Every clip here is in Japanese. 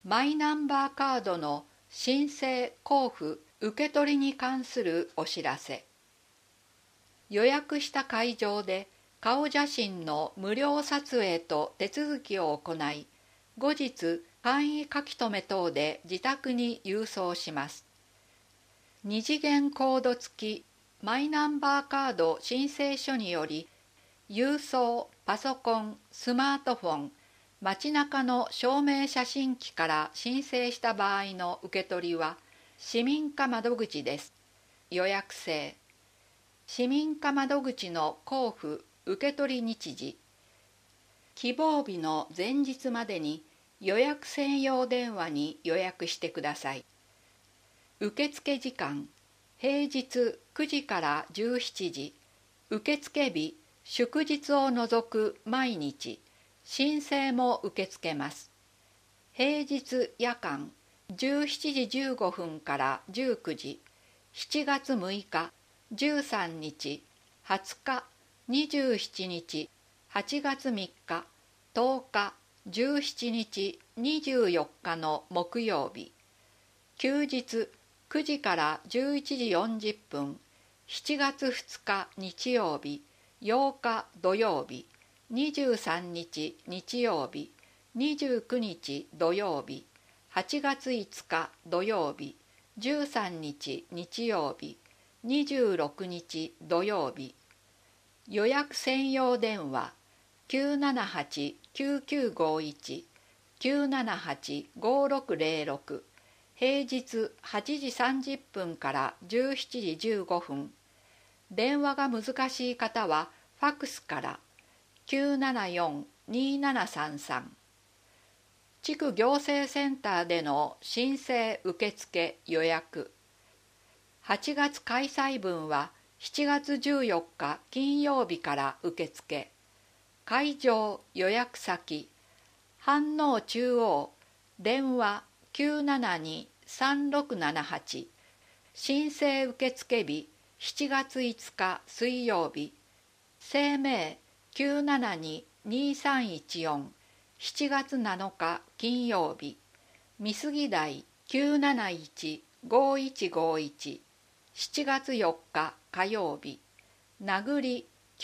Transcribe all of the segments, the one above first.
マイナンバーカードの申請・交付・受け取りに関するお知らせ。予約した会場で顔写真の無料撮影と手続きを行い、後日簡易書き留め等で自宅に郵送します。二次元コード付きマイナンバーカード申請書により、郵送、パソコン、スマートフォン、街中の証明写真機から申請した場合の受け取りは市民課窓口です。予約制。市民課窓口の交付・受け取り日時。希望日の前日までに予約専用電話に予約してください。受付時間。平日9時から17時。受付日、祝日を除く毎日。申請も受け付けます。平日夜間17時15分から19時、7月6日、13日、20日、27日、8月3日、10日、17日、24日の木曜日。休日9時から11時40分、7月2日日曜日、8日土曜日、23日日曜日、29日土曜日、8月5日土曜日、13日日曜日、26日土曜日。予約専用電話 978-9951 978-5606、平日8時30分から17時15分。電話が難しい方はファクスから974-2733。地区行政センターでの申請受付予約。8月開催分は7月14日金曜日から受付。会場予約先。飯能中央。電話972-3678。申請受付日7月5日水曜日。生命972-2314。7月7日金曜日。美杉台971-5151。7月4日火曜日。名栗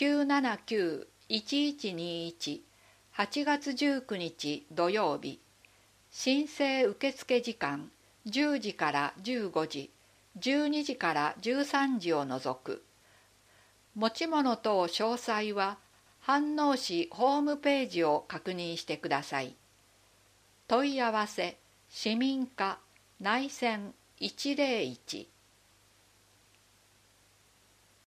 979-1121。8月19日土曜日。申請受付時間10時から15時、12時から13時を除く。持ち物等詳細は飯能市ホームページを確認してください。問い合わせ市民課内線101